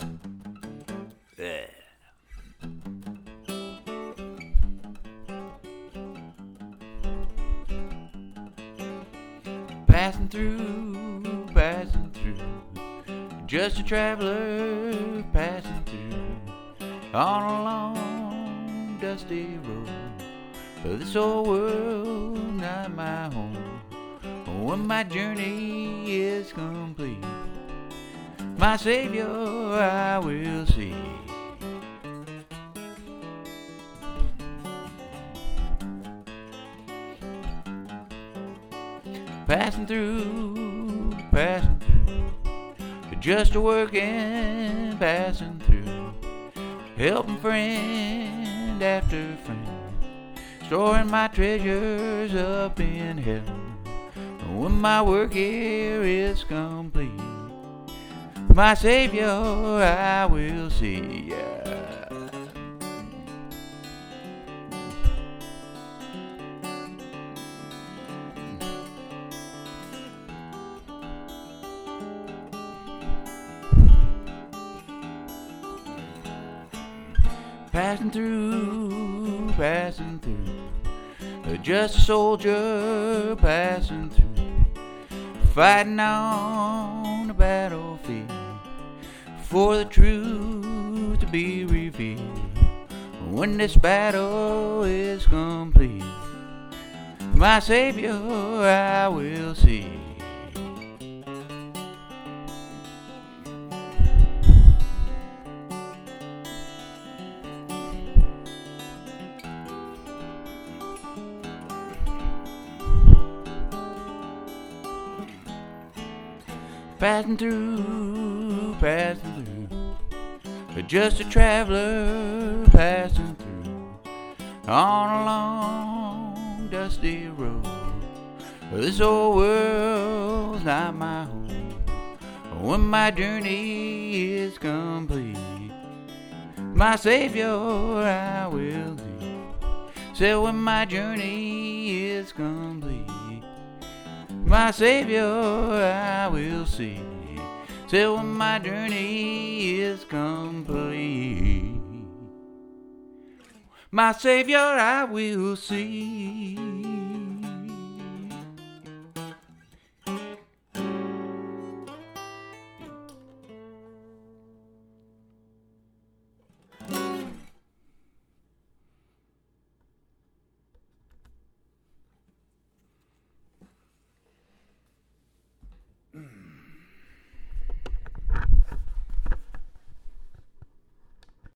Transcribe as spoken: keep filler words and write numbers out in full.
Yeah. Passing through, passing through, just a traveler passing through on a long dusty road. This old world not my home. When my journey is complete, my Savior I will see. Passing through, passing through, just a working, passing through, helping friend after friend, storing my treasures up in heaven. When my work here is complete, my Savior I will see. Yeah. Passing through, passing through, just a soldier passing through, fighting on the battlefield for the truth to be revealed. When this battle is complete, my Savior I will see. Passing through, passing through, just a traveler passing through on a long dusty road. This old world's not my home. When my journey is complete, my Savior I will see. So when my journey is complete, my Savior I will see, till when my journey is complete. My Savior I will see.